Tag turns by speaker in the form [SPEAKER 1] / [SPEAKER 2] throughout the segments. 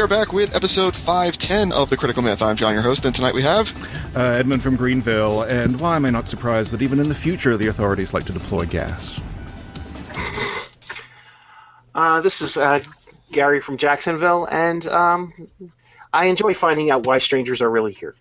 [SPEAKER 1] are back with episode 510 of The Critical Myth. I'm John, your host, and tonight we have...
[SPEAKER 2] Edmund from Greenville, and why am I not surprised that even in the future the authorities like to deploy gas?
[SPEAKER 3] This is Gary from Jacksonville, and I enjoy finding out why strangers are really here.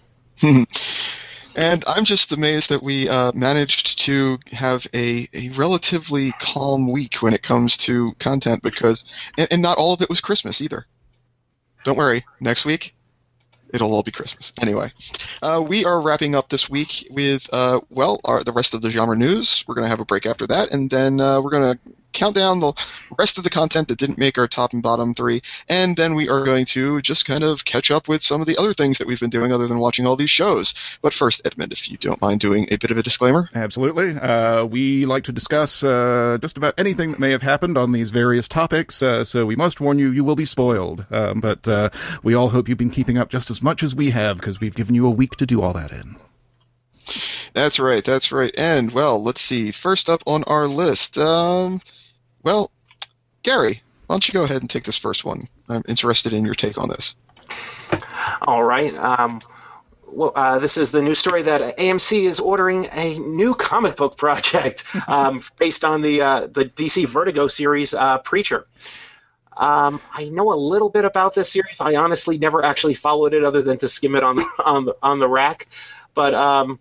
[SPEAKER 1] And I'm just amazed that we managed to have a relatively calm week when it comes to content, because and not all of it was Christmas either. Don't worry, next week it'll all be Christmas. Anyway, we are wrapping up this week with the rest of the genre news. We're going to have a break after that, and then we're going to count down the rest of the content that didn't make our top and bottom three, and then we are going to just kind of catch up with some of the other things that we've been doing other than watching all these shows. But first, Edmund, if you don't mind doing a bit of a disclaimer.
[SPEAKER 2] Absolutely. We like to discuss just about anything that may have happened on these various topics, so we must warn you, you will be spoiled. But we all hope you've been keeping up just as much as we have, because we've given you a week to do all that in.
[SPEAKER 1] That's right. And, well, let's see. First up on our list, Gary, why don't you go ahead and take this first one? I'm interested in your take on this.
[SPEAKER 3] All right. This is the news story that AMC is ordering a new comic book project based on the DC Vertigo series, Preacher. I know a little bit about this series. I honestly never actually followed it other than to skim it on the rack, but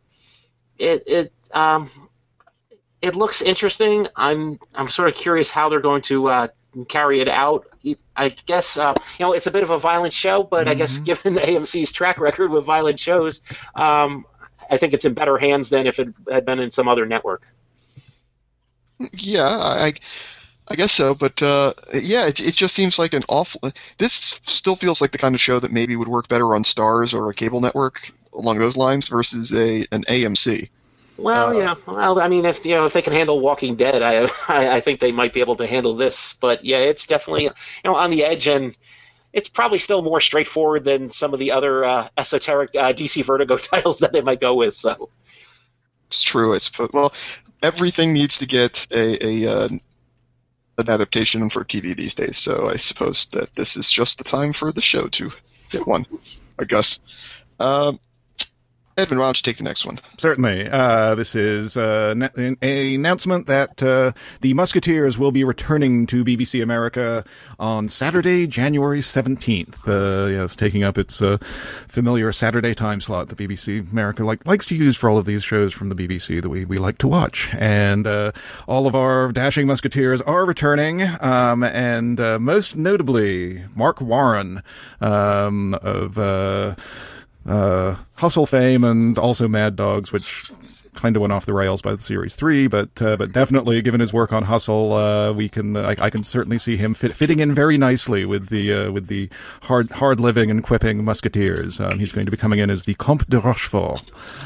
[SPEAKER 3] it looks interesting. I'm sort of curious how they're going to carry it out. I guess it's a bit of a violent show, but I guess given AMC's track record with violent shows, I think it's in better hands than if it had been in some other network.
[SPEAKER 1] Yeah, I guess so, but it just seems like an awful... This still feels like the kind of show that maybe would work better on Starz or a cable network along those lines versus an AMC.
[SPEAKER 3] Well, if they can handle Walking Dead, I think they might be able to handle this. But yeah, it's definitely on the edge, and it's probably still more straightforward than some of the other esoteric DC Vertigo titles that they might go with. So
[SPEAKER 1] it's true, I suppose. Well, everything needs to get an adaptation for TV these days, so I suppose that this is just the time for the show to get one, I guess. Edmund, why don't you take the next one?
[SPEAKER 2] Certainly. This is an announcement that the Musketeers will be returning to BBC America on Saturday, January 17th. Yes, taking up its familiar Saturday time slot that BBC America likes to use for all of these shows from the BBC that we like to watch. And all of our dashing Musketeers are returning, and most notably, Mark Warren of... Hustle fame and also Mad Dogs, which kind of went off the rails by the series 3, but definitely given his work on Hustle, I can certainly see him fitting in very nicely with the hard living and quipping Musketeers. He's going to be coming in as the Comte de Rochefort,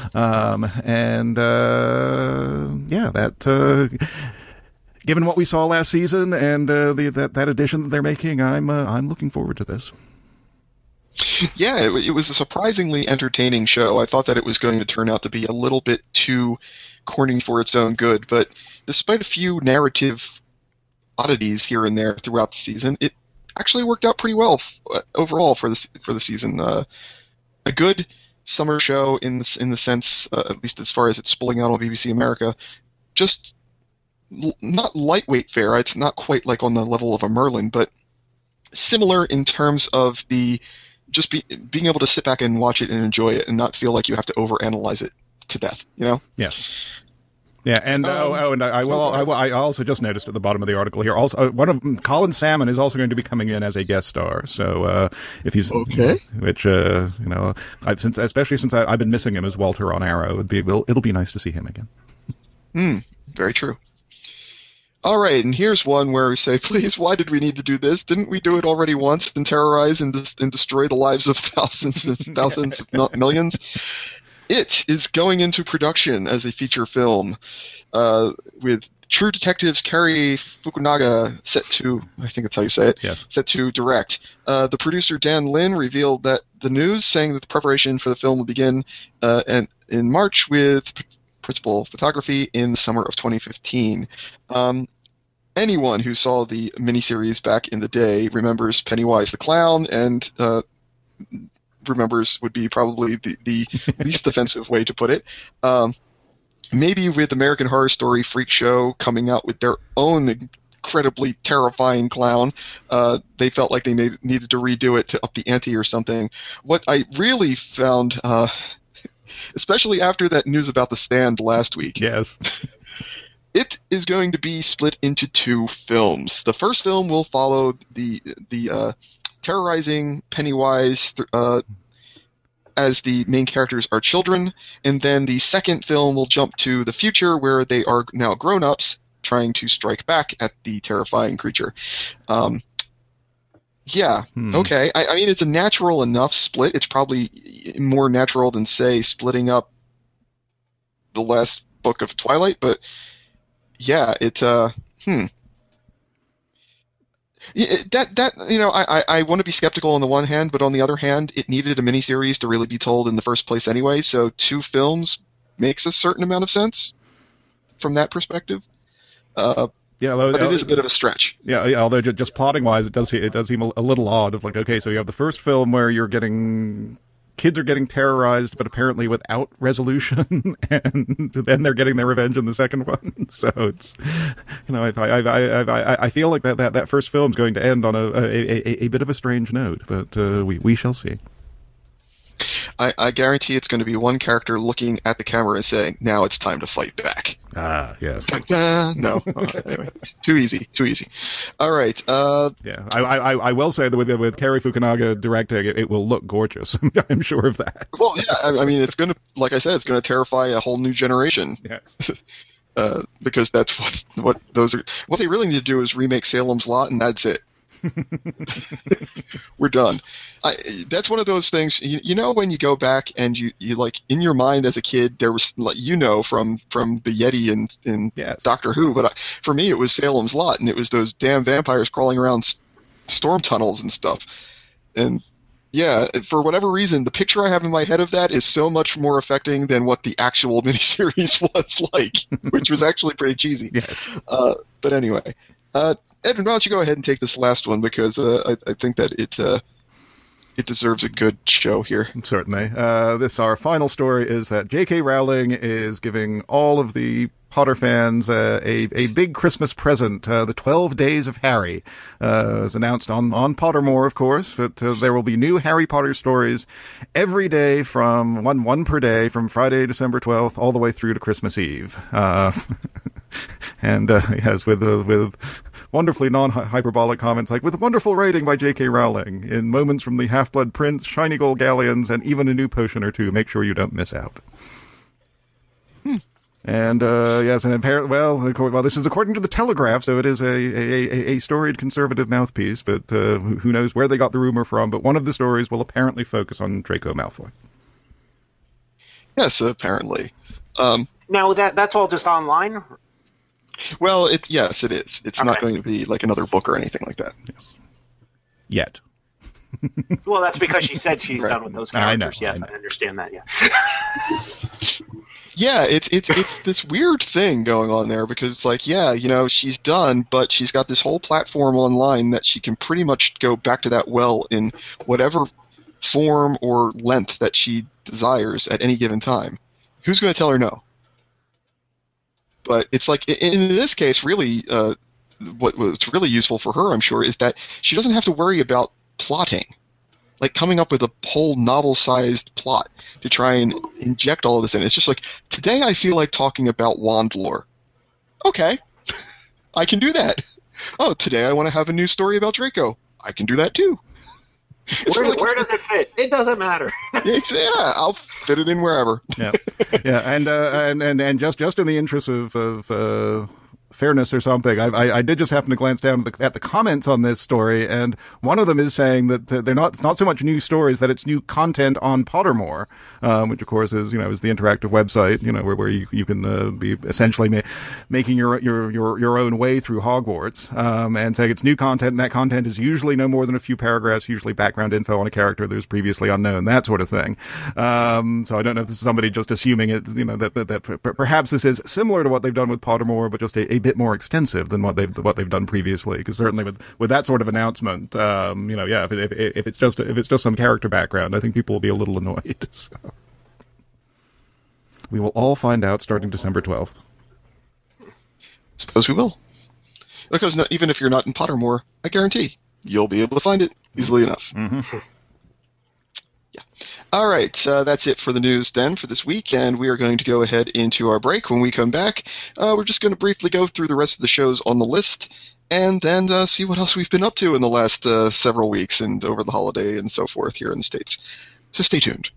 [SPEAKER 2] given what we saw last season and that addition that they're making, I'm looking forward to this.
[SPEAKER 1] Yeah, it was a surprisingly entertaining show. I thought that it was going to turn out to be a little bit too corny for its own good, but despite a few narrative oddities here and there throughout the season, it actually worked out pretty well overall for the season. A good summer show in the sense, at least as far as it's spooling out on BBC America, just not lightweight fare. It's not quite like on the level of a Merlin, but similar in terms of the just being able to sit back and watch it and enjoy it and not feel like you have to overanalyze it to death,
[SPEAKER 2] Yes. Yeah, and I also just noticed at the bottom of the article here, also Colin Salmon is also going to be coming in as a guest star. So if he's
[SPEAKER 1] okay,
[SPEAKER 2] which especially since I've been missing him as Walter on Arrow, it'll be nice to see him again.
[SPEAKER 1] Very true. All right, and here's one where we say, please, why did we need to do this? Didn't we do it already once and terrorize and destroy the lives of thousands of millions? It is going into production as a feature film with True Detective's Cary Fukunaga set to, I think that's how you say it,
[SPEAKER 2] yes,
[SPEAKER 1] set to direct. The producer Dan Lin revealed that the news, saying that the preparation for the film will begin in March with principal photography in the summer of 2015. anyone who saw the miniseries back in the day remembers Pennywise the Clown, and remembers would be probably the least offensive way to put it. Maybe with American Horror Story Freak Show coming out with their own incredibly terrifying clown, they felt like they needed to redo it to up the ante or something. What I really found, especially after that news about The Stand last week,
[SPEAKER 2] Yes.
[SPEAKER 1] it is going to be split into 2 films. The first film will follow the terrorizing Pennywise as the main characters are children, and then the second film will jump to the future where they are now grown-ups trying to strike back at the terrifying creature. Okay. I mean, it's a natural enough split. It's probably more natural than, say, splitting up the last book of Twilight, but yeah, I want to be skeptical on the one hand, but on the other hand, it needed a miniseries to really be told in the first place anyway, so 2 films makes a certain amount of sense from that perspective. But it is a bit of a stretch.
[SPEAKER 2] Yeah, although just plotting-wise, it does seem a little odd of like, okay, so you have the first film where kids are getting terrorized, but apparently without resolution, and then they're getting their revenge in the second one. So it's, I feel like that first film is going to end on a bit of a strange note, but we shall see.
[SPEAKER 1] I guarantee it's going to be one character looking at the camera and saying, "Now it's time to fight back."
[SPEAKER 2] Ah, yes.
[SPEAKER 1] No, anyway, too easy. All right.
[SPEAKER 2] Yeah, I will say that with Cary Fukunaga directing, it will look gorgeous. I'm sure of that.
[SPEAKER 1] Well, yeah. I mean, it's going to, like I said, it's going to terrify a whole new generation.
[SPEAKER 2] Yes.
[SPEAKER 1] Because that's what those are. What they really need to do is remake Salem's Lot, and that's it. We're done. That's one of those things, when you go back and you like in your mind as a kid, there was from the Yeti in
[SPEAKER 2] yes.
[SPEAKER 1] Doctor Who, but for me it was Salem's Lot, and it was those damn vampires crawling around storm tunnels and stuff. And yeah, for whatever reason, the picture I have in my head of that is so much more affecting than what the actual miniseries was like, which was actually pretty cheesy.
[SPEAKER 2] Yes.
[SPEAKER 1] But anyway, Edwin, why don't you go ahead and take this last one, because I think that it deserves a good show here.
[SPEAKER 2] Certainly. Our final story is that J.K. Rowling is giving all of the Potter fans a big Christmas present. The 12 Days of Harry is announced on Pottermore, of course, but there will be new Harry Potter stories every day from one per day from Friday, December 12th, all the way through to Christmas Eve. And yes, with wonderfully non-hyperbolic comments like, with a wonderful writing by J.K. Rowling, in moments from the Half-Blood Prince, Shiny Gold Galleons, and even a new potion or two. Make sure you don't miss out. And yes, and apparently, this is according to the Telegraph, so it is a storied conservative mouthpiece. But who knows where they got the rumor from? But one of the stories will apparently focus on Draco Malfoy.
[SPEAKER 1] Yes, apparently.
[SPEAKER 3] Now that's all just online.
[SPEAKER 1] Well, yes, it is. It's not going to be like another book or anything like that.
[SPEAKER 2] Yes. Yet.
[SPEAKER 3] Well, that's because she said she's
[SPEAKER 1] Right.
[SPEAKER 3] done with those characters.
[SPEAKER 2] I
[SPEAKER 3] Yes,
[SPEAKER 2] know.
[SPEAKER 3] I understand that. Yeah.
[SPEAKER 1] Yeah, it's this weird thing going on there, because it's like, she's done, but she's got this whole platform online that she can pretty much go back to that well in whatever form or length that she desires at any given time. Who's going to tell her no? But it's like, in this case, really, what's really useful for her, I'm sure, is that she doesn't have to worry about plotting. Like, coming up with a whole novel-sized plot to try and inject all of this in. It's just like, today I feel like talking about wand lore. Okay, I can do that. Oh, today I want to have a new story about Draco. I can do that too.
[SPEAKER 3] Where does it fit? It doesn't matter.
[SPEAKER 1] Yeah, I'll fit it in wherever.
[SPEAKER 2] Yeah, and just in the interest of fairness or something, I did just happen to glance down at the comments on this story, and one of them is saying that they're not so much new stories, that it's new content on Pottermore, which of course is the interactive website, where you can be essentially making your own way through Hogwarts, and saying it's new content, and that content is usually no more than a few paragraphs, usually background info on a character that was previously unknown, that sort of thing. So I don't know if this is somebody just assuming it, that perhaps this is similar to what they've done with Pottermore, but just a bit more extensive than what they've done previously. Because certainly with that sort of announcement, if it's just some character background, I think people will be a little annoyed. So. We will all find out starting December 12th.
[SPEAKER 1] Suppose we will. Because even if you're not in Pottermore, I guarantee you'll be able to find it easily enough.
[SPEAKER 2] Mm-hmm.
[SPEAKER 1] Yeah. All right, that's it for the news then for this week, and we are going to go ahead into our break. When we come back, we're just going to briefly go through the rest of the shows on the list, and then see what else we've been up to in the last several weeks and over the holiday and so forth here in the States. So stay tuned.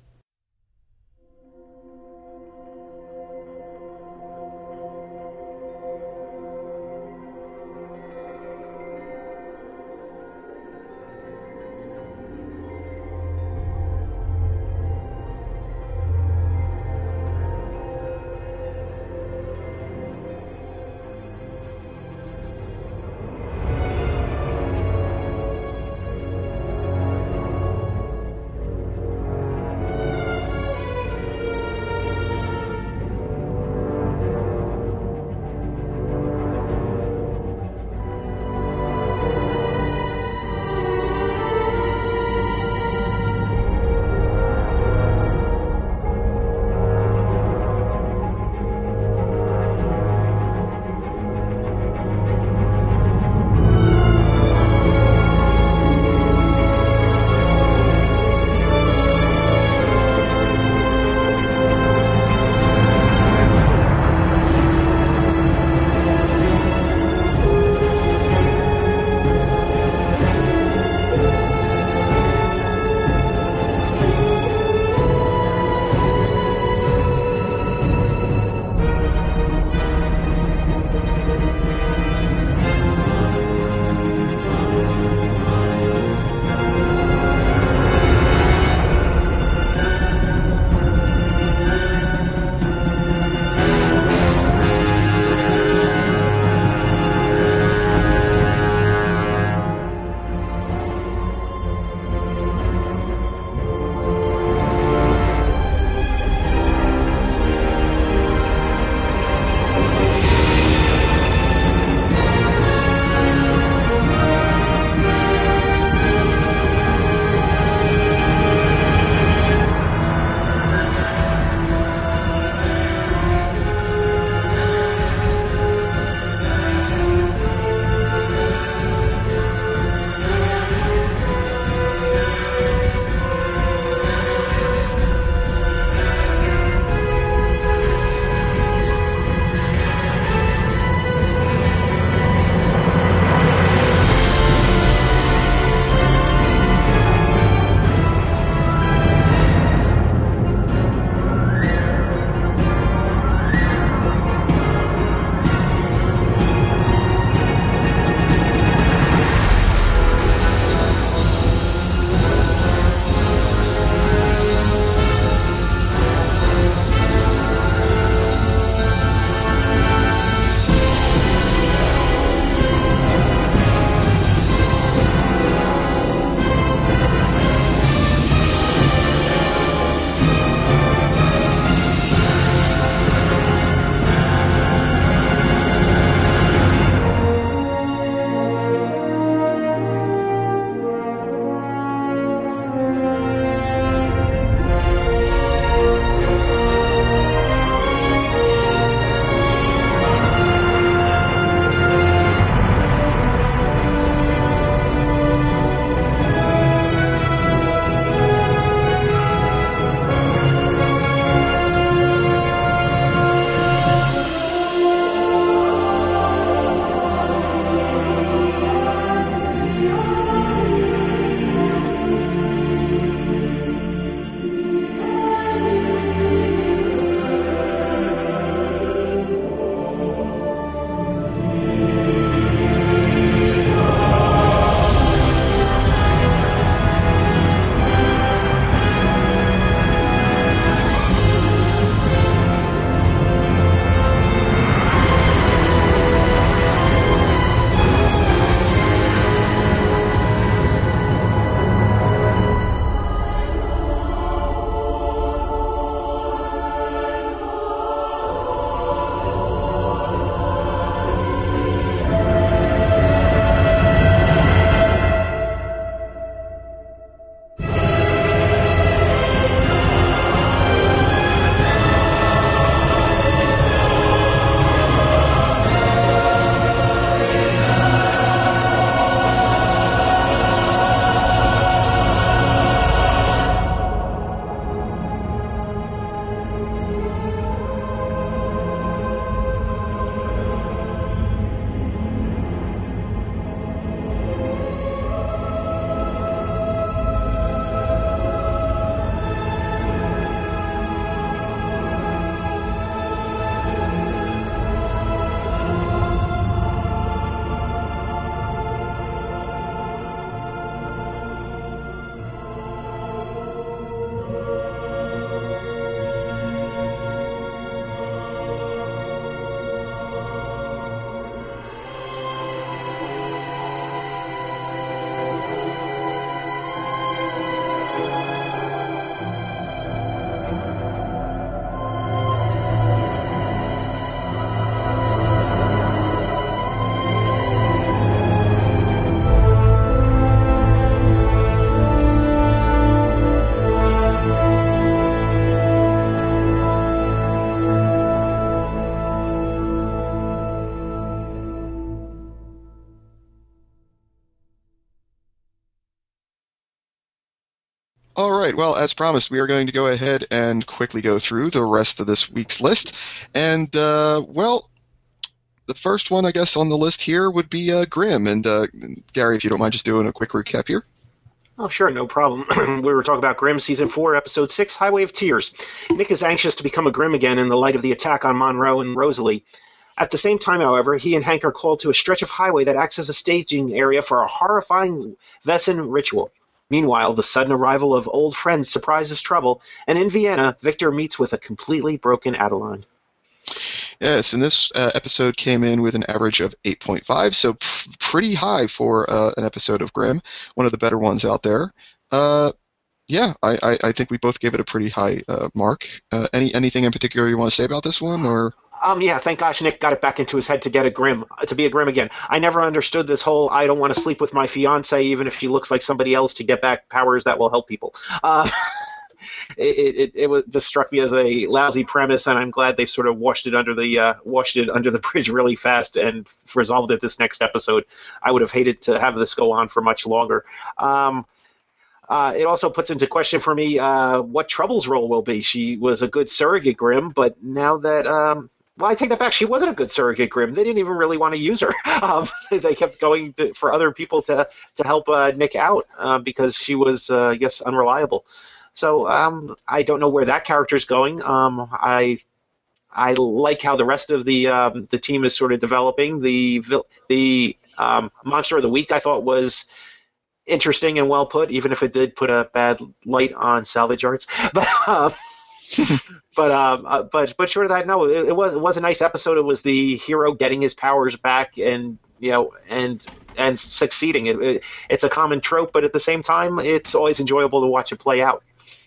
[SPEAKER 1] right. Well, as promised, we are going to go ahead and quickly go through the rest of this week's list. And, well, the first one, I guess, on the list here would be Grimm. And, Gary, if you don't mind just doing a quick recap here.
[SPEAKER 3] Oh, sure, no problem. We were talking about Grimm, Season 4, Episode 6, Highway of Tears. Nick is anxious to become a Grimm again in the light of the attack on Monroe and Rosalie. At the same time, however, he and Hank are called to a stretch of highway that acts as a staging area for a horrifying Wesen ritual. Meanwhile, the sudden arrival of old friends surprises trouble, and in Vienna, Victor meets with a completely broken Adeline.
[SPEAKER 1] Yes, and this episode came in with an average of 8.5, so pretty high for an episode of Grimm, one of the better ones out there. Yeah, I think we both gave it a pretty high mark. Anything in particular you want to say about this one, or?
[SPEAKER 3] Yeah, thank gosh Nick got it back into his head to be a Grimm again. I never understood this whole I don't want to sleep with my fiance even if she looks like somebody else to get back powers that will help people. It just struck me as a lousy premise, and I'm glad they sort of washed it under the bridge really fast and resolved it this next episode. I would have hated to have this go on for much longer. It also puts into question for me what Trouble's role will be. She was a good surrogate Grimm, but now that well, I take that back. She wasn't a good surrogate Grimm. They didn't even really want to use her. They kept going for other people to help Nick out because she was, yes, unreliable. So I don't know where that character's going. I like how the rest of the team is sort of developing. The Monster of the Week I thought was interesting and well put, even if it did put a bad light on salvage arts. But short of that, no, it was a nice episode. It was the hero getting his powers back and and succeeding. It's a common trope, but at the same time, it's always enjoyable to watch it play out.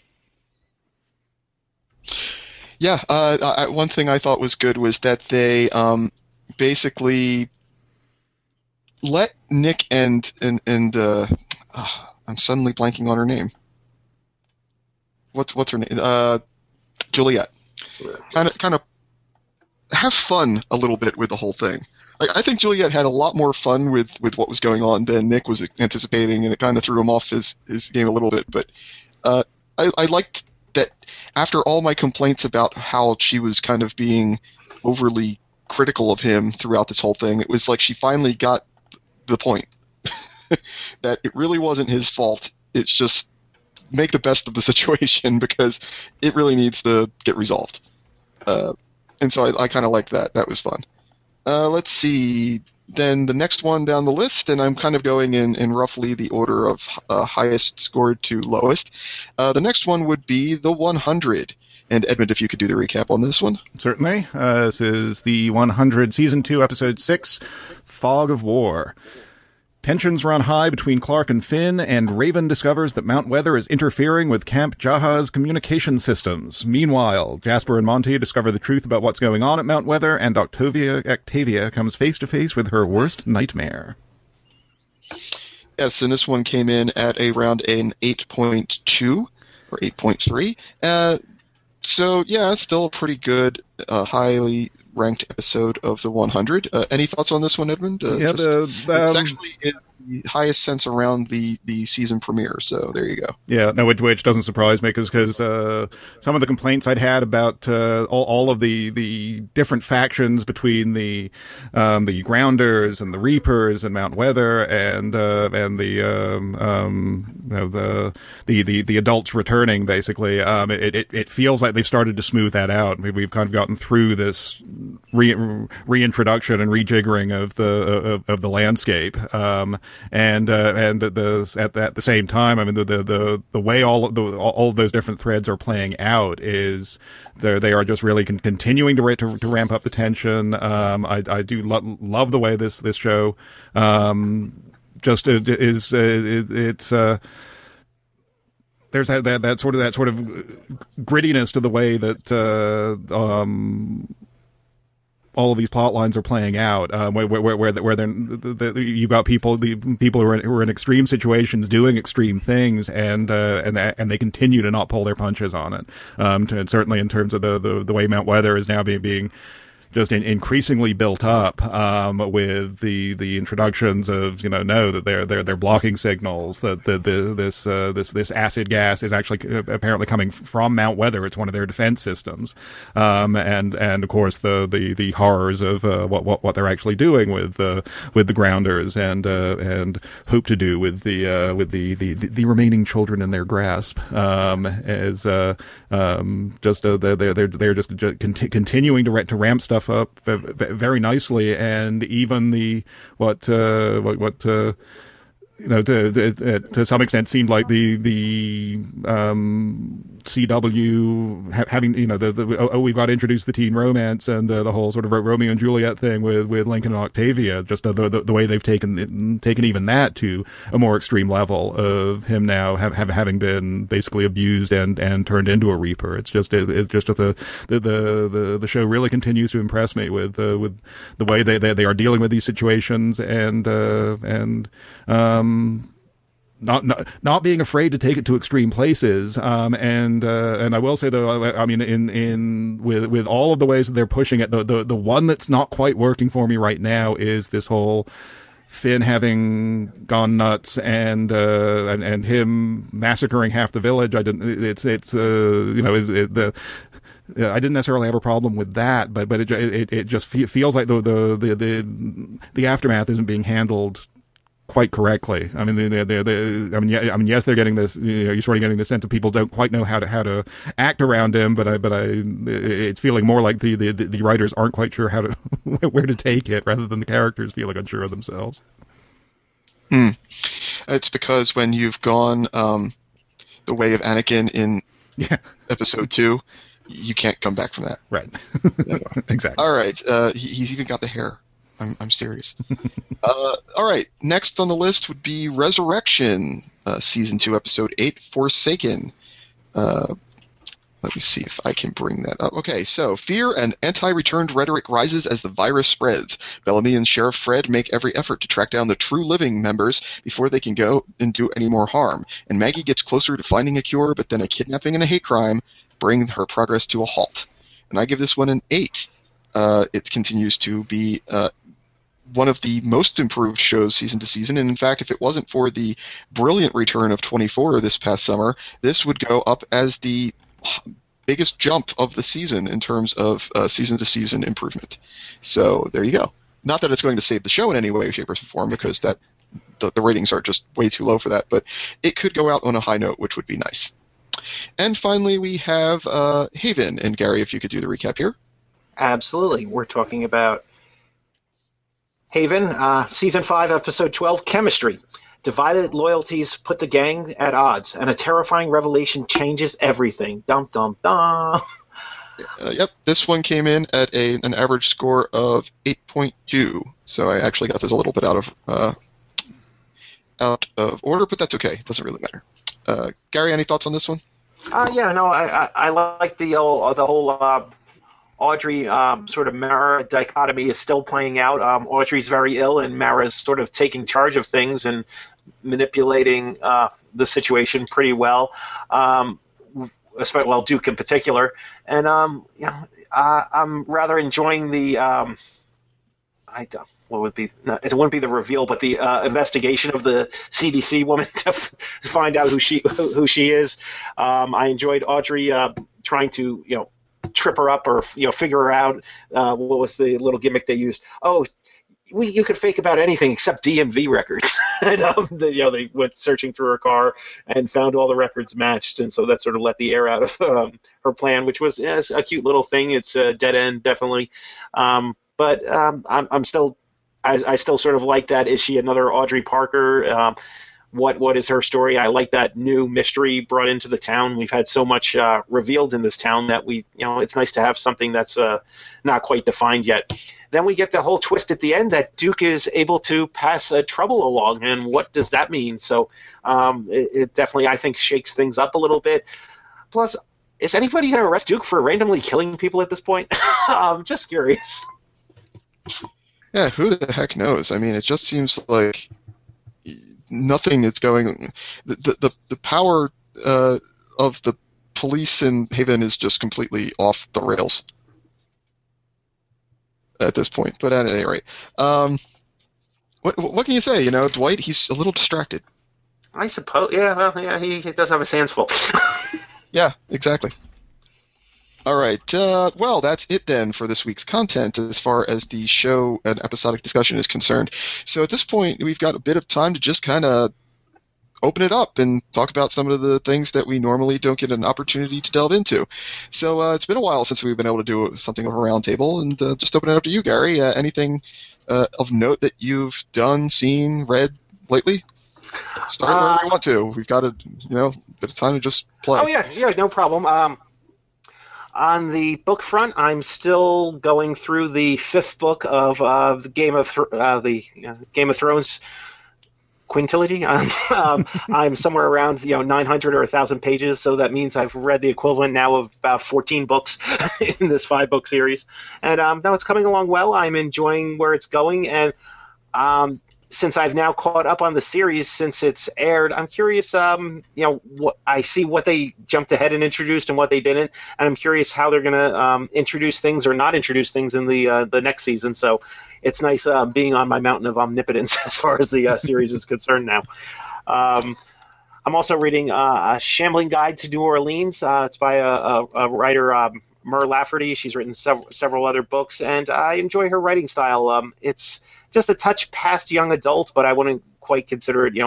[SPEAKER 1] Yeah, one thing I thought was good was that they basically let Nick and I'm suddenly blanking on her name. What's her name? Juliet. Kind of have fun a little bit with the whole thing. I think Juliet had a lot more fun with what was going on than Nick was anticipating, and it kind of threw him off his game a little bit. But I liked that after all my complaints about how she was kind of being overly critical of him throughout this whole thing, it was like she finally got the point that it really wasn't his fault. It's just make the best of the situation because it really needs to get resolved. And so I kind of liked that. That was fun. Let's see. Then the next one down the list, and I'm kind of going in roughly the order of highest scored to lowest. The next one would be the 100. And Edmund, if you could do the recap on this one.
[SPEAKER 2] Certainly. This is the 100, Season 2, Episode 6, Fog of War. Tensions run high between Clark and Finn, and Raven discovers that Mount Weather is interfering with Camp Jaha's communication systems. Meanwhile, Jasper and Monty discover the truth about what's going on at Mount Weather, and Octavia comes face to face with her worst nightmare.
[SPEAKER 1] Yes, and this one came in at around an 8.2 or 8.3. So, yeah, it's still a pretty good, highly ranked episode of the 100. Any thoughts on this one, Edmund? It's actually in the highest sense around the season premiere, so there you go.
[SPEAKER 2] Yeah, no, which doesn't surprise me because some of the complaints I'd had about all of the different factions between the Grounders and the Reapers and Mount Weather and the adults returning, basically, it feels like they've started to smooth that out. We've kind of gotten through this reintroduction and rejiggering of the landscape, and at the same time, I mean the way all of those different threads are playing out is they are just really continuing to ramp up the tension. I do love the way this show just is it's. There's that sort of grittiness to the way that all of these plot lines are playing out, where you've got people who are in extreme situations doing extreme things, and they continue to not pull their punches on it. And certainly in terms of the way Mount Weather is now being increasingly built up with the introductions of that they're blocking signals, that this acid gas is actually apparently coming from Mount Weather. It's one of their defense systems, and of course the horrors of what they're actually doing with the grounders and hope to do with the remaining children in their grasp, as they're just continuing to ramp stuff up very nicely, and even to some extent seemed like the CW having we've got to introduce the teen romance and the whole sort of Romeo and Juliet thing with Lincoln and Octavia, just the way they've taken even that to a more extreme level of him now having been basically abused and turned into a Reaper. It's just the show really continues to impress me with the way they are dealing with these situations and not being afraid to take it to extreme places, and I will say though, I mean, with all of the ways that they're pushing it, the one that's not quite working for me right now is this whole Finn having gone nuts and him massacring half the village. I didn't necessarily have a problem with that, but it just feels like the aftermath isn't being handled quite correctly. I mean, yes, they're getting this. You're sort of getting the sense that people don't quite know how to act around him. But it's feeling more like the writers aren't quite sure how to where to take it, rather than the characters feeling unsure of themselves.
[SPEAKER 1] It's because when you've gone the way of Anakin in Episode 2, you can't come back from that.
[SPEAKER 2] Right. Exactly.
[SPEAKER 1] All right. He's even got the hair. I'm serious. All right. Next on the list would be Resurrection, Season 2, Episode 8, Forsaken. Let me see if I can bring that up. Okay, so fear and anti-returned rhetoric rises as the virus spreads. Bellamy and Sheriff Fred make every effort to track down the true living members before they can go and do any more harm. And Maggie gets closer to finding a cure, but then a kidnapping and a hate crime bring her progress to a halt. And I give this one an 8. It continues to be one of the most improved shows season to season, and in fact, if it wasn't for the brilliant return of 24 this past summer, this would go up as the biggest jump of the season in terms of season to season improvement. So there you go. Not that it's going to save the show in any way, shape, or form, because that the ratings are just way too low for that, but it could go out on a high note, which would be nice. And finally, we have Haven, and Gary, if you could do the recap here.
[SPEAKER 3] Absolutely. We're talking about Haven, Season 5, Episode 12, Chemistry. Divided loyalties put the gang at odds, and a terrifying revelation changes everything. Dum, dum, dum.
[SPEAKER 1] Yep, this one came in at an average score of 8.2, so I actually got this a little bit out of order, but that's okay. It doesn't really matter. Gary, any thoughts on this one?
[SPEAKER 3] I like the whole Audrey sort of Mara dichotomy is still playing out. Audrey's very ill, and Mara's sort of taking charge of things and manipulating the situation pretty well. Duke in particular, and I'm rather enjoying the it wouldn't be the reveal, but the investigation of the CDC woman to find out who she is. I enjoyed Audrey trying to trip her up or figure her out. What was the little gimmick they used? You could fake about anything except DMV records. And they went searching through her car and found all the records matched, and so that sort of let the air out of her plan, which was a cute little thing. It's a dead end, definitely, but I'm still I still sort of like that. Is she another Audrey Parker? What is her story? I like that new mystery brought into the town. We've had so much revealed in this town that it's nice to have something that's not quite defined yet. Then we get the whole twist at the end that Duke is able to pass trouble along, and what does that mean? So it definitely, I think, shakes things up a little bit. Plus, is anybody going to arrest Duke for randomly killing people at this point? I'm just curious.
[SPEAKER 1] Yeah, who the heck knows? I mean, it just seems like nothing is going. The power of the police in Haven is just completely off the rails. at this point. But at any rate, what can you say? Dwight, he's a little distracted.
[SPEAKER 3] I suppose. Yeah, well, yeah, he does have his hands full.
[SPEAKER 1] Yeah, exactly. All right. Well, that's it then for this week's content as far as the show and episodic discussion is concerned. So at this point, we've got a bit of time to just kind of open it up and talk about some of the things that we normally don't get an opportunity to delve into. So it's been a while since we've been able to do something of a roundtable, and just open it up to you, Gary. Anything of note that you've done, seen, read lately? Start wherever you want to. We've got a bit of time to just play.
[SPEAKER 3] Oh yeah, no problem. On the book front, I'm still going through the 5th book of the Game of Thrones quintility. I'm somewhere around 900 or 1,000 pages, so that means I've read the equivalent now of about 14 books in this 5-book series. And now it's coming along well. I'm enjoying where it's going, and since I've now caught up on the series since it's aired, I'm curious, what I see what they jumped ahead and introduced and what they didn't, and I'm curious how they're going to introduce things or not introduce things in the next season. So it's nice being on my mountain of omnipotence as far as the series is concerned now. I'm also reading A Shambling Guide to New Orleans. It's by a writer, Mur Lafferty. She's written several other books, and I enjoy her writing style. It's just a touch past young adult, but I wouldn't quite consider it,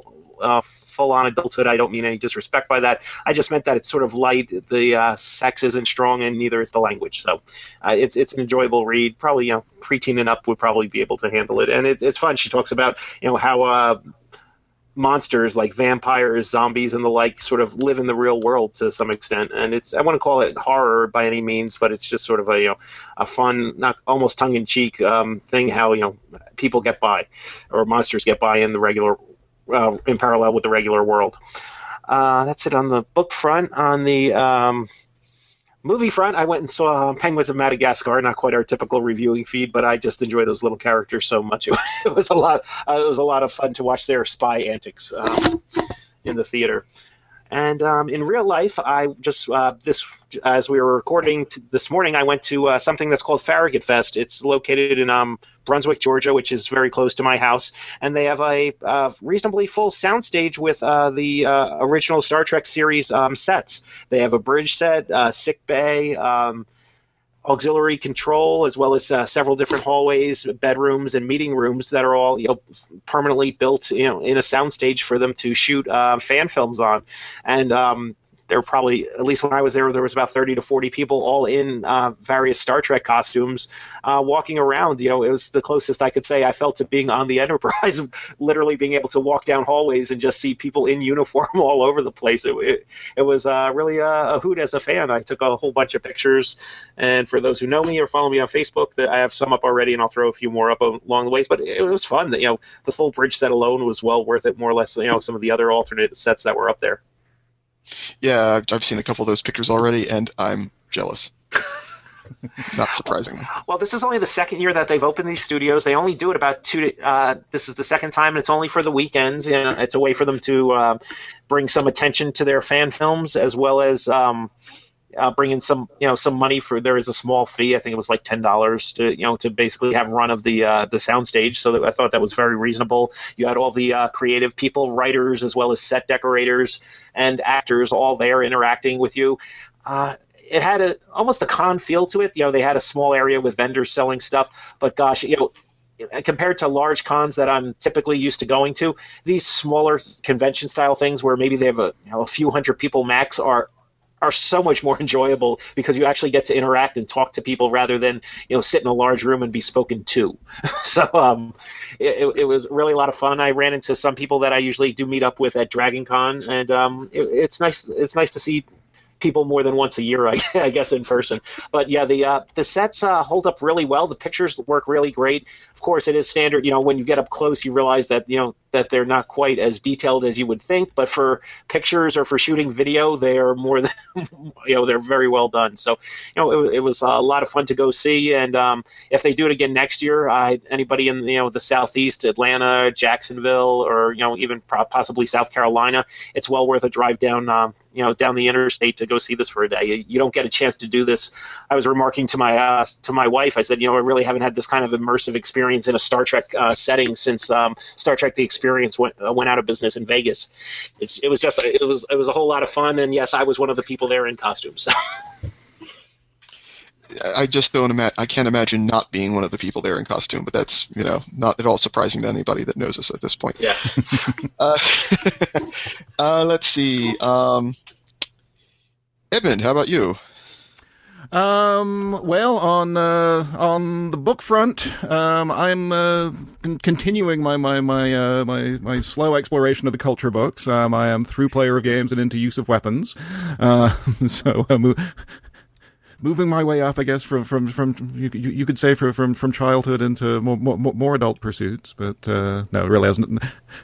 [SPEAKER 3] full-on adulthood. I don't mean any disrespect by that. I just meant that it's sort of light. The sex isn't strong, and neither is the language. So it's an enjoyable read. Probably, preteen and up would probably be able to handle it, and it's fun. She talks about, how monsters like vampires, zombies, and the like sort of live in the real world to some extent. And I wouldn't call it horror by any means, but it's just sort of a fun, not almost tongue-in-cheek thing, how people get by, or monsters get by in the regular, in parallel with the regular world. That's it on the book front. On the movie front, I went and saw Penguins of Madagascar. Not quite our typical reviewing feed, but I just enjoy those little characters so much. It was a lot. It was a lot of fun to watch their spy antics in the theater. And in real life, I just as we were recording this morning, I went to something that's called Farragut Fest. It's located in Brunswick, Georgia, which is very close to my house, and they have a reasonably full soundstage with the original Star Trek series sets. They have a bridge set, sick bay, auxiliary control, as well as several different hallways, bedrooms, and meeting rooms that are all permanently built in a soundstage for them to shoot fan films on. And there were probably, at least when I was there was about 30 to 40 people all in various Star Trek costumes walking around. It was the closest I could say I felt to being on the Enterprise, literally being able to walk down hallways and just see people in uniform all over the place. It was really a hoot as a fan. I took a whole bunch of pictures, and for those who know me or follow me on Facebook, I have some up already, and I'll throw a few more up along the ways. But it was fun. The full bridge set alone was well worth it, more or less. Some of the other alternate sets that were up there.
[SPEAKER 1] Yeah, I've seen a couple of those pictures already, and I'm jealous. Not surprisingly.
[SPEAKER 3] Well, this is only the second year that they've opened these studios. They only do it about this is the second time, and it's only for the weekends. It's a way for them to bring some attention to their fan films, as well as bring in some money for. There is a small fee. I think it was like $10 to basically have run of the soundstage. So I thought that was very reasonable. You had all the creative people, writers, as well as set decorators and actors, all there interacting with you. It had almost a con feel to it. They had a small area with vendors selling stuff, but gosh, compared to large cons that I'm typically used to going to, these smaller convention style things where maybe they have a few hundred people max are so much more enjoyable, because you actually get to interact and talk to people rather than sit in a large room and be spoken to. So it was really a lot of fun. I ran into some people that I usually do meet up with at Dragon Con, and it's nice to see people more than once a year, I guess, in person. But yeah, the sets hold up really well. The pictures work really great. Of course, it is standard. When you get up close, you realize that that they're not quite as detailed as you would think. But for pictures or for shooting video, they are more than they're very well done. So it was a lot of fun to go see. And if they do it again next year, anybody in the Southeast, Atlanta, Jacksonville, or even possibly South Carolina, it's well worth a drive down down the interstate to go see this for a day. You don't get a chance to do this. I was remarking to my wife. I said, I really haven't had this kind of immersive experience in a Star Trek setting since Star Trek: The Experience went out of business in Vegas. It was a whole lot of fun, and yes, I was one of the people there in costumes.
[SPEAKER 1] I just I can't imagine not being one of the people there in costume, but that's, not at all surprising to anybody that knows us at this point.
[SPEAKER 3] Yeah.
[SPEAKER 1] Let's see. Edmund, how about you?
[SPEAKER 2] Well, on the book front, I'm continuing my slow exploration of the culture books. I am through Player of Games and into Use of Weapons. So moving my way up, I guess, from you could say from childhood into more adult pursuits, but no, it really hasn't.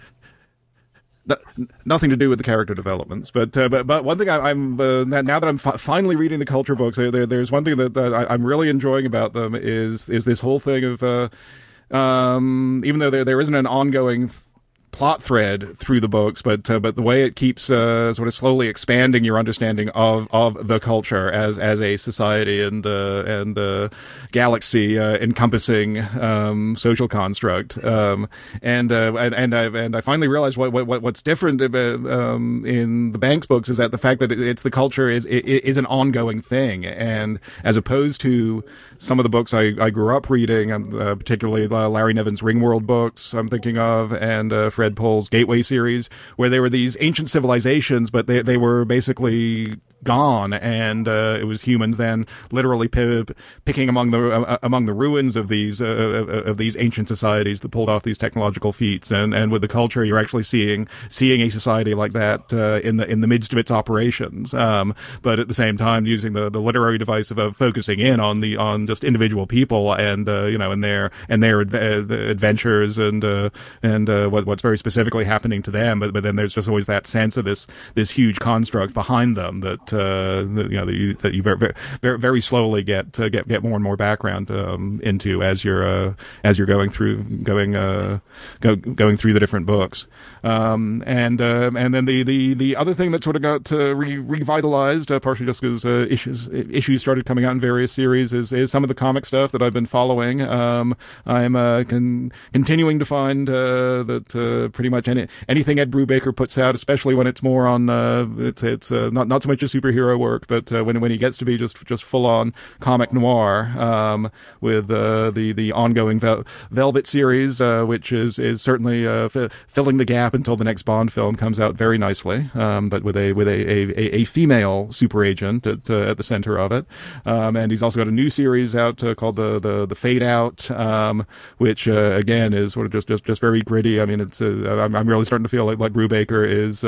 [SPEAKER 2] Nothing to do with the character developments, but one thing I'm now that I'm finally reading the culture books, there's one thing that I'm really enjoying about them is this whole thing of even though there isn't an ongoing plot thread through the books, but the way it keeps sort of slowly expanding your understanding of the culture as a society and galaxy encompassing social construct, and I finally realized what's different in the Banks books is that the fact that it's the culture is an ongoing thing, and as opposed to some of the books I grew up reading, particularly Larry Niven's Ringworld books I'm thinking of, and Fred Pohl's Gateway series, where there were these ancient civilizations, but they were basically gone, and it was humans then literally picking among the ruins of these ancient societies that pulled off these technological feats, and with the culture you're actually seeing a society like that in the midst of its operations, but at the same time using the literary device of focusing in on just individual people and and their adventures and what's very specifically happening to them, but then there's just always that sense of this huge construct behind them that you very, very slowly get more and more background into as you're going through the different books, and then the other thing that sort of got revitalized, partially just because issues started coming out in various series, is some of the comic stuff that I've been following. I'm continuing to find that pretty much anything Ed Brubaker puts out, especially when it's more on it's not so much a superhero work, but when he gets to be just full on comic noir, with the ongoing Velvet series, which is certainly filling the gap until the next Bond film comes out very nicely, but with a female super agent at the center of it, and he's also got a new series out called the Fade Out, which again is sort of just very gritty. I mean, it's I'm really starting to feel like Brubaker is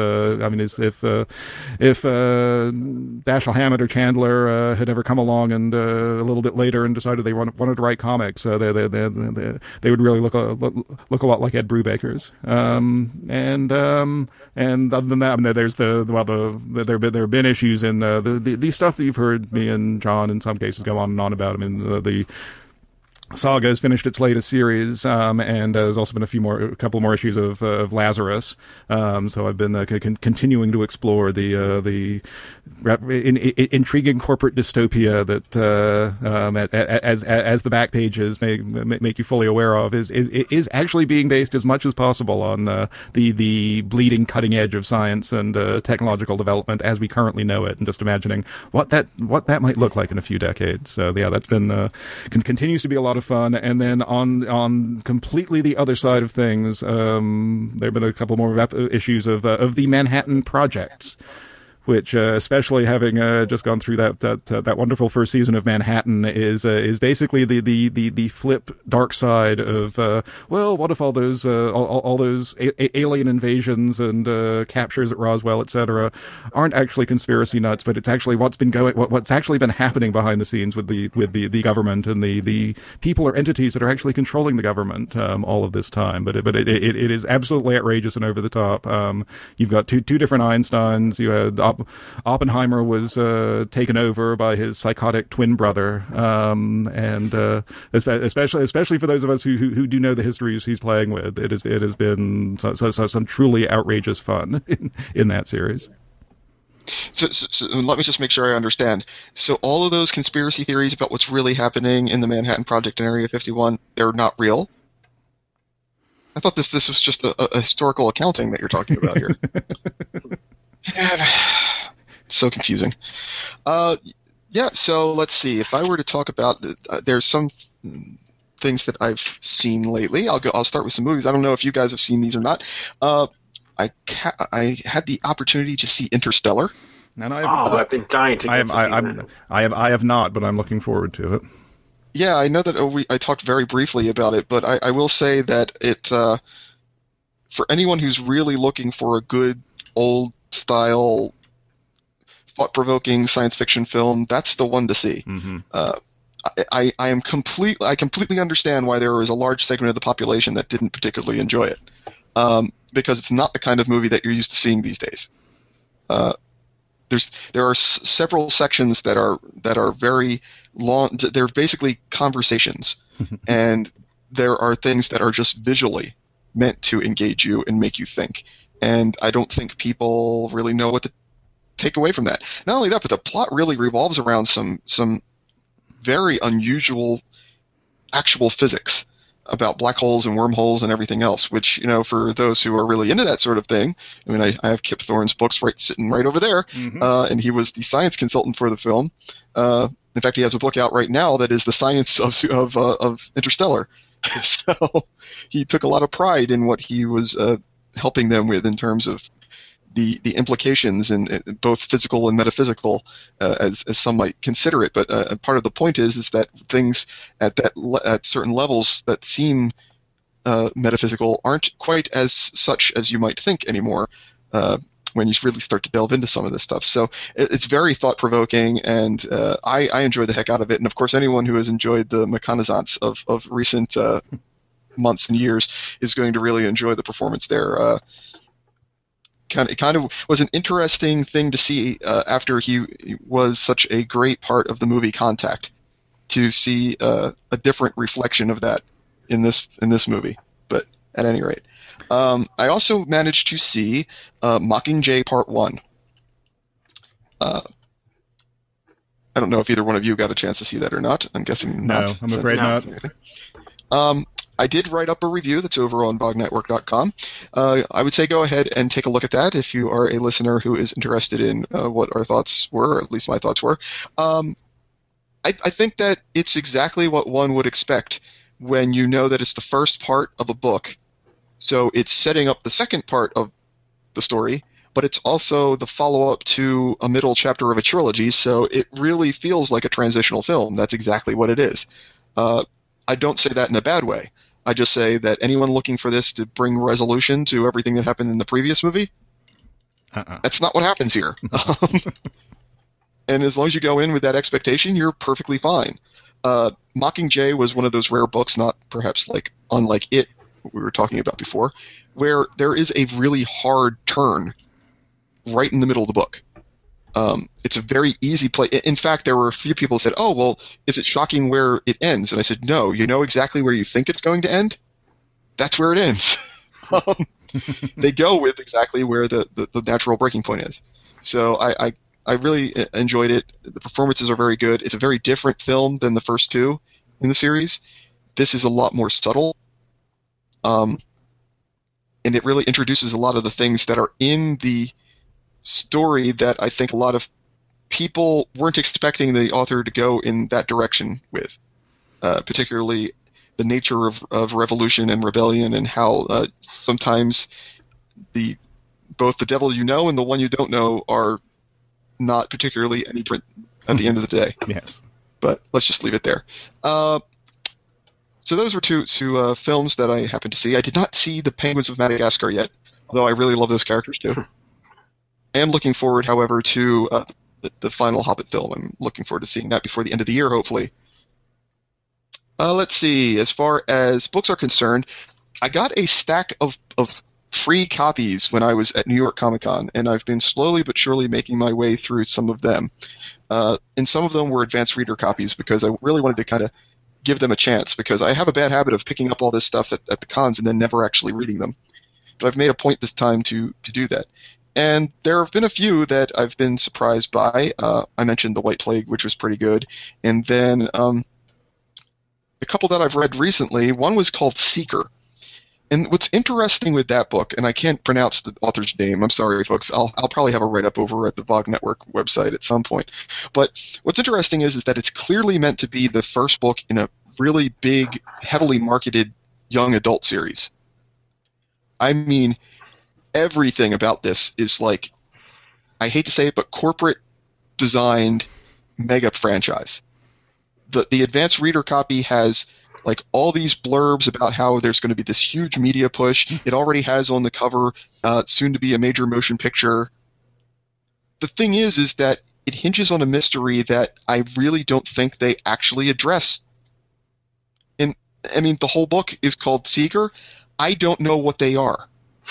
[SPEAKER 2] if Dashiell Hammett or Chandler had ever come along and a little bit later and decided they wanted to write comics, they would really look a lot like Ed Brubaker's. And other than that, I mean, there's there have been issues in the stuff that you've heard me and John in some cases go on and on about. I mean, the Saga has finished its latest series, and there's also been a couple more issues of Lazarus. So I've been continuing to explore the intriguing corporate dystopia that, as the back pages make you fully aware of, is actually being based as much as possible on the bleeding cutting edge of science and technological development as we currently know it, and just imagining what that might look like in a few decades. So yeah, that's been continues to be a lot of fun. And then on completely the other side of things, there have been a couple more issues of the Manhattan Projects, which, especially having just gone through that wonderful first season of Manhattan, is basically the flip dark side of what if all those alien invasions and captures at Roswell, etc., aren't actually conspiracy nuts, but it's actually what's actually been happening behind the scenes with the government and the people or entities that are actually controlling the government all of this time. But it is absolutely outrageous and over the top. You've got two different Einsteins. You had Oppenheimer was taken over by his psychotic twin brother, and especially for those of us who do know the histories he's playing with, it has been some truly outrageous fun in that series.
[SPEAKER 1] So let me just make sure I understand. So all of those conspiracy theories about what's really happening in the Manhattan Project in Area 51, they're not real? I thought this was just a historical accounting that you're talking about here. Man, it's so confusing. Yeah, so let's see. If I were to talk about, there's some things that I've seen lately. I'll start with some movies. I don't know if you guys have seen these or not. I had the opportunity to see Interstellar.
[SPEAKER 2] And
[SPEAKER 3] I've been dying to get to see that.
[SPEAKER 2] I have not, but I'm looking forward to it.
[SPEAKER 1] Yeah, I know that I talked very briefly about it, but I will say that it, for anyone who's really looking for a good old-style, thought-provoking science fiction film, that's the one to see.
[SPEAKER 2] Mm-hmm.
[SPEAKER 1] I completely understand why there was a large segment of the population that didn't particularly enjoy it, because it's not the kind of movie that you're used to seeing these days. There are several sections that are very long. They're basically conversations, and there are things that are just visually meant to engage you and make you think. And I don't think people really know what to take away from that. Not only that, but the plot really revolves around some very unusual actual physics about black holes and wormholes and everything else, which, for those who are really into that sort of thing, I mean, I have Kip Thorne's books sitting right over there, and he was the science consultant for the film. In fact, he has a book out right now that is the science of Interstellar. So he took a lot of pride in what he was helping them with in terms of the implications in both physical and metaphysical, as some might consider it. But part of the point is that things at certain levels that seem metaphysical aren't quite as such as you might think anymore when you really start to delve into some of this stuff. So it's very thought-provoking, and I enjoyed the heck out of it. And of course, anyone who has enjoyed the reconnaissance of recent months and years is going to really enjoy the performance there. It kind of was an interesting thing to see after he was such a great part of the movie Contact, to see a different reflection of that in this movie. But at any rate, I also managed to see Mockingjay Part 1. I don't know if either one of you got a chance to see that or not. I'm guessing not.
[SPEAKER 2] No, I'm afraid not.
[SPEAKER 1] I did write up a review that's over on bognetwork.com. I would say go ahead and take a look at that if you are a listener who is interested in what our thoughts were, or at least my thoughts were. I think that it's exactly what one would expect when you know that it's the first part of a book. So it's setting up the second part of the story, but it's also the follow-up to a middle chapter of a trilogy, so it really feels like a transitional film. That's exactly what it is. I don't say that in a bad way. I just say that anyone looking for this to bring resolution to everything that happened in the previous movie, that's not what happens here. And as long as you go in with that expectation, you're perfectly fine. Mockingjay was one of those rare books, not perhaps unlike It, we were talking about before, where there is a really hard turn right in the middle of the book. It's a very easy play. In fact, there were a few people who said, "Oh, well, is it shocking where it ends?" And I said, "No, you know exactly where you think it's going to end. That's where it ends." They go with exactly where the natural breaking point is. So I really enjoyed it. The performances are very good. It's a very different film than the first two in the series. This is a lot more subtle. And it really introduces a lot of the things that are in the story that I think a lot of people weren't expecting the author to go in that direction with, particularly the nature of revolution and rebellion, and how sometimes both the devil you know and the one you don't know are not particularly any different at the end of the day.
[SPEAKER 2] Yes.
[SPEAKER 1] But let's just leave it there. So those were two films that I happened to see. I did not see The Penguins of Madagascar yet, although I really love those characters too. I am looking forward, however, to the final Hobbit film. I'm looking forward to seeing that before the end of the year, hopefully. Let's see. As far as books are concerned, I got a stack of free copies when I was at New York Comic Con, and I've been slowly but surely making my way through some of them. And some of them were advanced reader copies because I really wanted to kind of give them a chance, because I have a bad habit of picking up all this stuff at the cons and then never actually reading them. But I've made a point this time to do that. And there have been a few that I've been surprised by. I mentioned The White Plague, which was pretty good. And then a couple that I've read recently, one was called Seeker. And what's interesting with that book, and I can't pronounce the author's name, I'm sorry, folks. I'll probably have a write-up over at the VOG Network website at some point. But what's interesting is that it's clearly meant to be the first book in a really big, heavily marketed young adult series. I mean, everything about this is like, I hate to say it, but corporate designed mega franchise. The advanced reader copy has like all these blurbs about how there's going to be this huge media push. It already has on the cover soon to be a major motion picture. The thing is that it hinges on a mystery that I really don't think they actually address. And I mean, the whole book is called Seeker. I don't know what they are.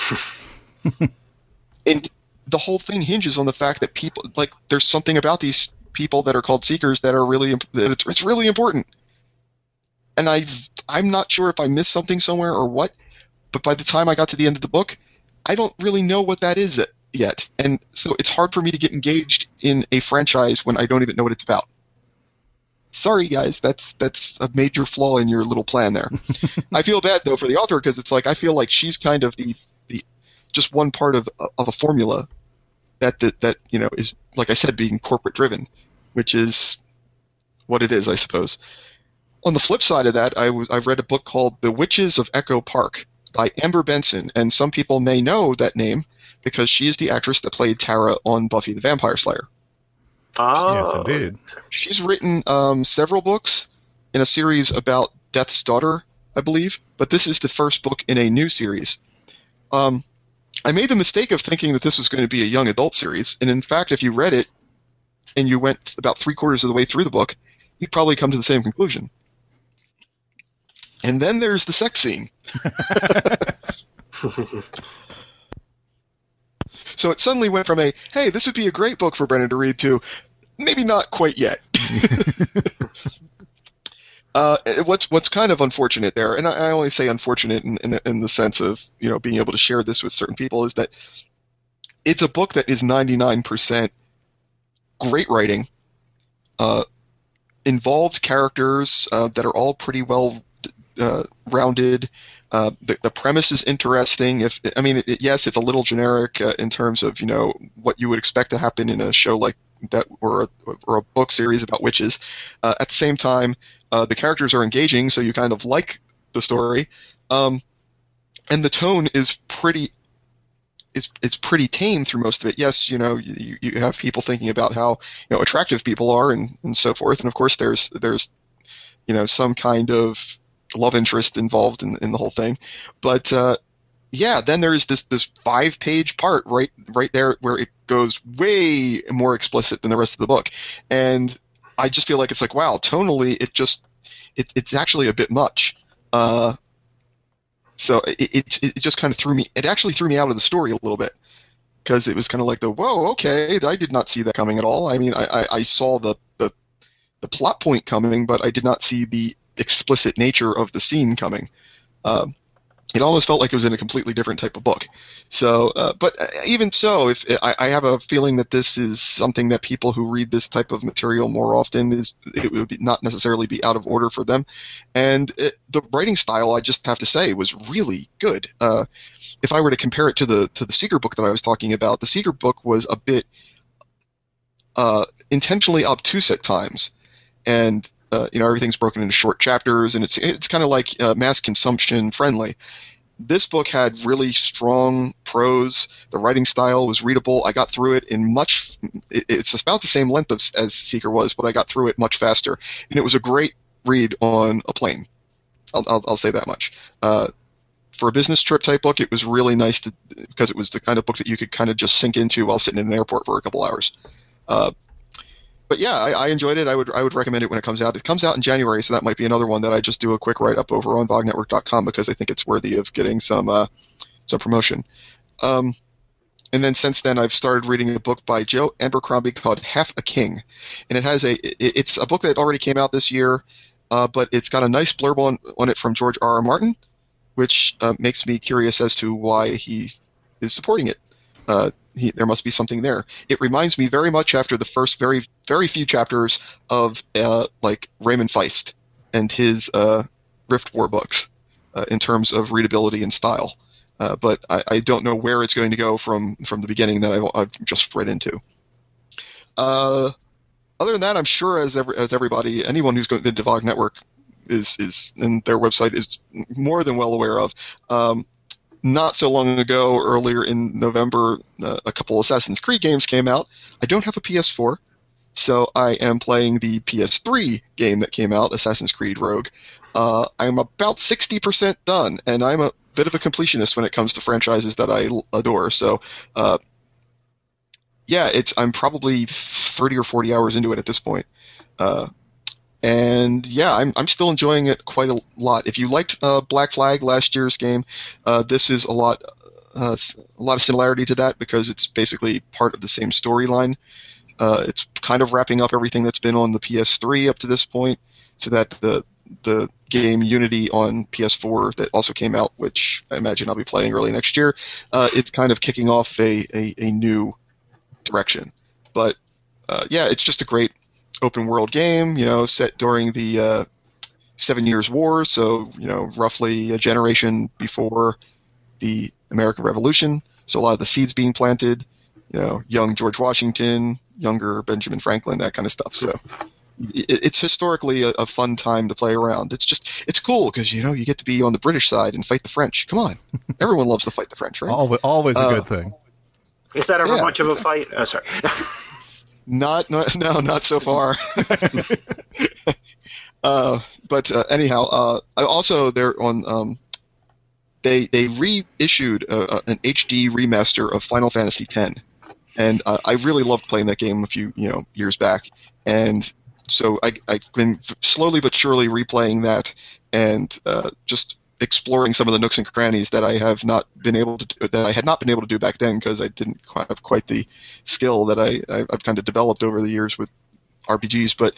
[SPEAKER 1] And the whole thing hinges on the fact that people, like, there's something about these people that are called Seekers that are really, it's really important. And I'm not sure if I missed something somewhere or what, but by the time I got to the end of the book, I don't really know what that is yet. And so it's hard for me to get engaged in a franchise when I don't even know what it's about. Sorry, guys, that's a major flaw in your little plan there. I feel bad, though, for the author, because it's like I feel like she's kind of the just one part of a formula that you know is, like I said, being corporate driven, which is what it is, I suppose. On the flip side of that, I've read a book called The Witches of Echo Park by Amber Benson, and some people may know that name because she is the actress that played Tara on Buffy the Vampire Slayer.
[SPEAKER 3] Oh.
[SPEAKER 2] Yes, indeed.
[SPEAKER 1] She's written several books in a series about Death's Daughter, I believe, but this is the first book in a new series. I made the mistake of thinking that this was going to be a young adult series, and in fact, if you read it and you went about 3/4 of the way through the book, you'd probably come to the same conclusion. And then there's the sex scene. So it suddenly went from a, hey, this would be a great book for Brennan to read, to maybe not quite yet. What's kind of unfortunate there, and I only say unfortunate in the sense of, you know, being able to share this with certain people, is that it's a book that is 99% great writing, involved characters that are all pretty well rounded. The premise is interesting. Yes, it's a little generic in terms of, you know, what you would expect to happen in a show like that, or a book series about witches. At the same time, the characters are engaging, so you kind of like the story, and the tone is pretty. It's pretty tame through most of it. Yes, you know, you have people thinking about how, you know, attractive people are and so forth, and of course there's you know, some kind of love interest involved in the whole thing, but then there's this 5-page part right there where it goes way more explicit than the rest of the book, and I just feel like it's like, wow, tonally it's actually a bit much. So it just kind of threw me. It actually threw me out of the story a little bit, because it was kind of like whoa, okay, I did not see that coming at all. I mean, I saw the plot point coming, but I did not see the explicit nature of the scene coming. It almost felt like it was in a completely different type of book. So, but even so, if I have a feeling that this is something that people who read this type of material more often, it would not necessarily be out of order for them. And the writing style, I just have to say, was really good. If I were to compare it to the Seeker book that I was talking about, the Seeker book was a bit intentionally obtuse at times, and you know, everything's broken into short chapters, and it's kind of like mass consumption friendly. This book had really strong prose. The writing style was readable. I got through it in it's about the same length as Seeker was, but I got through it much faster, and it was a great read on a plane. I'll say that much. For a business trip type book, it was really nice because it was the kind of book that you could kind of just sink into while sitting in an airport for a couple hours. But yeah, I enjoyed it. I would recommend it when it comes out. It comes out in January, so that might be another one that I just do a quick write-up over on VogNetwork.com, because I think it's worthy of getting some promotion. And then since then, I've started reading a book by Joe Abercrombie called Half a King, and it's a book that already came out this year, but it's got a nice blurb on it from George R.R. Martin, which makes me curious as to why he is supporting it. there must be something there. It reminds me very much after the first very, very few chapters of like Raymond Feist and his Rift War books in terms of readability and style. But I don't know where it's going to go from the beginning that I've just read into. Other than that, I'm sure as everybody, anyone who's been to VOG Network is and their website is more than well aware of. Not so long ago, earlier in November, a couple Assassin's Creed games came out. I don't have a PS4, so I am playing the PS3 game that came out, Assassin's Creed Rogue. I'm about 60% done, and I'm a bit of a completionist when it comes to franchises that I adore. So, I'm probably 30 or 40 hours into it at this point. And yeah, I'm still enjoying it quite a lot. If you liked Black Flag, last year's game, this is a lot of similarity to that because it's basically part of the same storyline. It's kind of wrapping up everything that's been on the PS3 up to this point, so that the game Unity on PS4 that also came out, which I imagine I'll be playing early next year, it's kind of kicking off a new direction. But it's just a great open world game, set during the 7 Years' War, so roughly a generation before the American Revolution. So a lot of the seeds being planted, young George Washington, younger Benjamin Franklin, that kind of stuff. So it's historically a fun time to play around. It's cool because you get to be on the British side and fight the French. Come on, everyone loves to fight the French, right?
[SPEAKER 2] Always a good thing.
[SPEAKER 3] Is that ever much of a fight? Oh, sorry.
[SPEAKER 1] Not so far. But anyhow, also they're on. They reissued an HD remaster of Final Fantasy X, and I really loved playing that game a few years back, and so I've been slowly but surely replaying that and just exploring some of the nooks and crannies that I had not been able to do back then because I didn't have quite the skill that I've kind of developed over the years with RPGs. But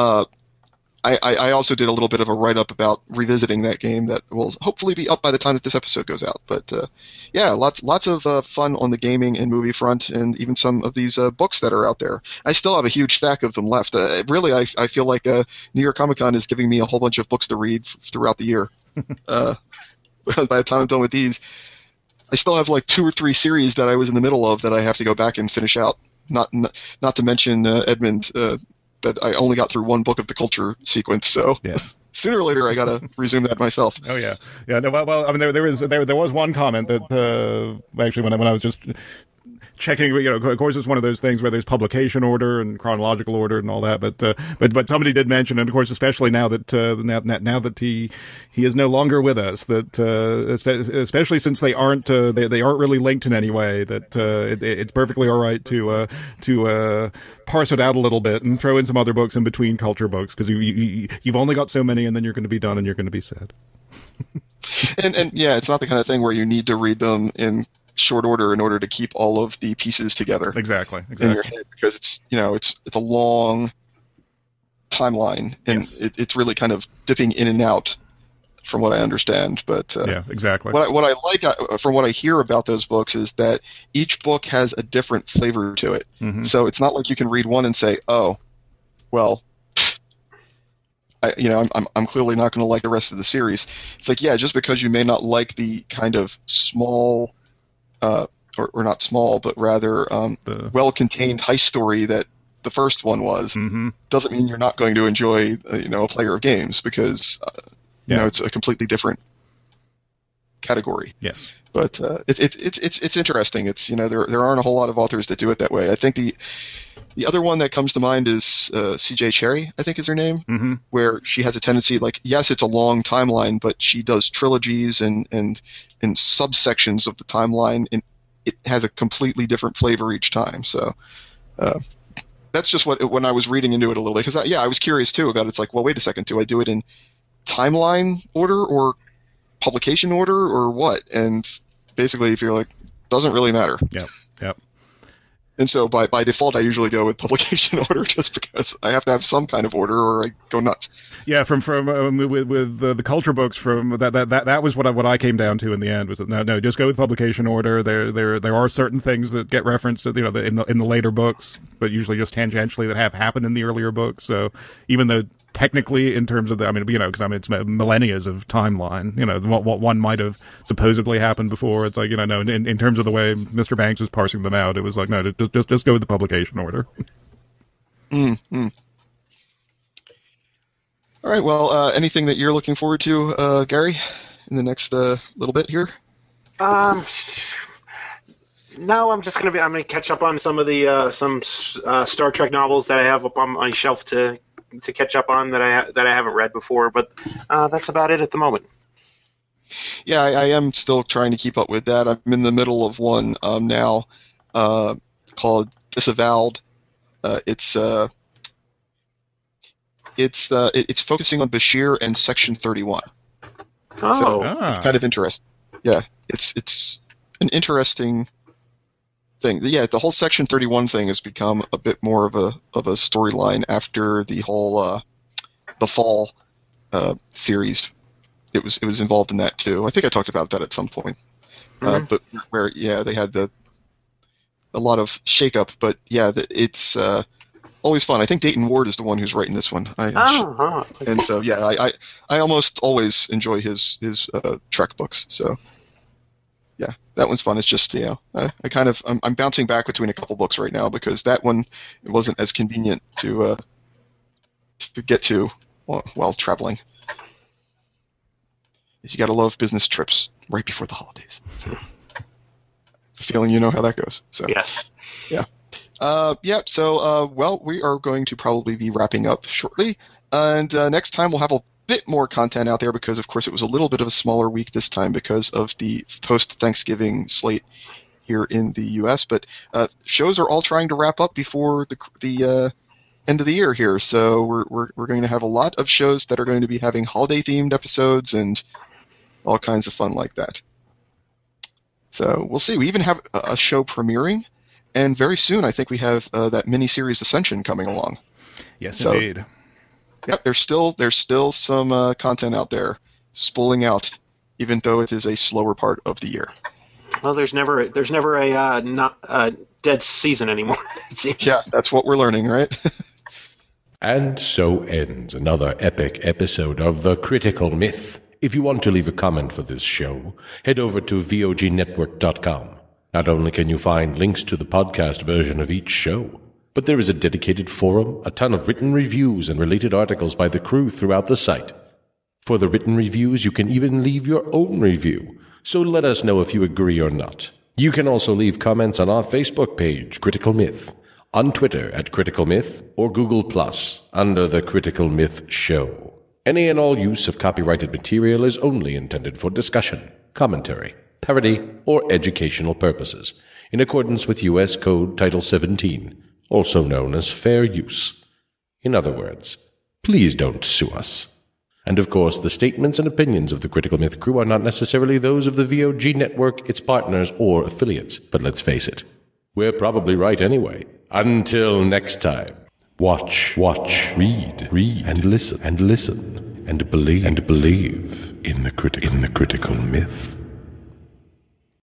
[SPEAKER 1] I also did a little bit of a write-up about revisiting that game that will hopefully be up by the time that this episode goes out. But lots of fun on the gaming and movie front, and even some of these books that are out there. I still have a huge stack of them left. Really, I feel like New York Comic Con is giving me a whole bunch of books to read throughout the year. By the time I'm done with these, I still have like 2 or 3 series that I was in the middle of that I have to go back and finish out. Not to mention Edmund, that I only got through 1 book of the Culture sequence. So
[SPEAKER 2] yes.
[SPEAKER 1] Sooner or later, I gotta resume that myself.
[SPEAKER 2] Oh yeah. No, well, I mean, there was one comment that actually when I was just checking, of course, it's one of those things where there's publication order and chronological order and all that. But somebody did mention, and of course, especially now that now that he is no longer with us, that especially since they aren't really linked in any way, that it's perfectly all right to parse it out a little bit and throw in some other books in between Culture books, because you've only got so many, and then you're going to be done and you're going to be sad.
[SPEAKER 1] and yeah, it's not the kind of thing where you need to read them in short order in order to keep all of the pieces together.
[SPEAKER 2] Exactly.
[SPEAKER 1] In your head, because it's a long timeline, and
[SPEAKER 2] yes.
[SPEAKER 1] It's really kind of dipping in and out, from what I understand. But
[SPEAKER 2] yeah, exactly.
[SPEAKER 1] What I like from what I hear about those books is that each book has a different flavor to it.
[SPEAKER 2] Mm-hmm.
[SPEAKER 1] So it's not like you can read one and say, "Oh, well, I'm clearly not going to like the rest of the series." It's like, yeah, just because you may not like the kind of small, or not small, but rather well-contained heist story that the first one was,
[SPEAKER 2] mm-hmm.
[SPEAKER 1] doesn't mean you're not going to enjoy a player of games, because it's a completely different category.
[SPEAKER 2] Yes.
[SPEAKER 1] But it's interesting. It's there aren't a whole lot of authors that do it that way. I think the other one that comes to mind is C.J. Cherry, I think is her name,
[SPEAKER 2] mm-hmm.
[SPEAKER 1] where she has a tendency, like, yes, it's a long timeline, but she does trilogies and subsections of the timeline, and it has a completely different flavor each time. So that's just when I was reading into it a little bit, because I was curious too about it. It's like, well, wait a second, do I do it in timeline order or publication order or what? And basically, if you're like, doesn't really matter.
[SPEAKER 2] Yep.
[SPEAKER 1] And so by default, I usually go with publication order just because I have to have some kind of order or I go nuts.
[SPEAKER 2] Yeah, with the culture books, from that was what I came down to in the end, was that no, just go with publication order. There are certain things that get referenced, in the later books, but usually just tangentially that have happened in the earlier books. So even though technically, in terms of it's millennia of timeline, what one might have supposedly happened before, it's like, no, in terms of the way Mr. Banks was parsing them out, it was like, no, just go with the publication order.
[SPEAKER 1] Mm-hmm. All right. Well, anything that you're looking forward to, Gary, in the next little bit here?
[SPEAKER 3] No, I'm gonna catch up on some of the Star Trek novels that I have up on my shelf to catch up on that I haven't read before. But that's about it at the moment.
[SPEAKER 1] Yeah, I am still trying to keep up with that. I'm in the middle of one now called Disavowed. It's focusing on Bashir and Section 31.
[SPEAKER 3] Oh,
[SPEAKER 1] so it's kind of interesting. Yeah, it's an interesting thing. Yeah, the whole Section 31 thing has become a bit more of a storyline after the whole the Fall series. It was involved in that too. I think I talked about that at some point. But where they had a lot of shakeup. But yeah, it's always fun. I think Dayton Ward is the one who's writing this one. And so yeah, I almost always enjoy his Trek books. So yeah, that one's fun. It's just I'm bouncing back between a couple books right now because that one it wasn't as convenient to get to while traveling. You got to love business trips right before the holidays. Feeling you know how that goes. So
[SPEAKER 3] yes,
[SPEAKER 1] yeah. So we are going to probably be wrapping up shortly, and next time we'll have a bit more content out there because, of course, it was a little bit of a smaller week this time because of the post-Thanksgiving slate here in the U.S. But shows are all trying to wrap up before the end of the year here, so we're going to have a lot of shows that are going to be having holiday-themed episodes and all kinds of fun like that. So we'll see. We even have a show premiering. And very soon, I think we have that miniseries Ascension coming along.
[SPEAKER 2] Yes, indeed.
[SPEAKER 1] Yep, there's still some content out there spooling out, even though it is a slower part of the year.
[SPEAKER 3] Well, there's never a not dead season anymore. It seems.
[SPEAKER 1] Yeah, that's what we're learning, right?
[SPEAKER 4] And so ends another epic episode of The Critical Myth. If you want to leave a comment for this show, head over to vognetwork.com. Not only can you find links to the podcast version of each show, but there is a dedicated forum, a ton of written reviews, and related articles by the crew throughout the site. For the written reviews, you can even leave your own review, so let us know if you agree or not. You can also leave comments on our Facebook page, Critical Myth, on Twitter at Critical Myth, or Google Plus under The Critical Myth Show. Any and all use of copyrighted material is only intended for discussion, commentary, parody, or educational purposes, in accordance with U.S. Code Title 17, also known as fair use. In other words, please don't sue us. And of course, the statements and opinions of the Critical Myth crew are not necessarily those of the VOG network, its partners, or affiliates. But let's face it, we're probably right anyway. Until next time, watch, read, and listen, and believe in the critical myth.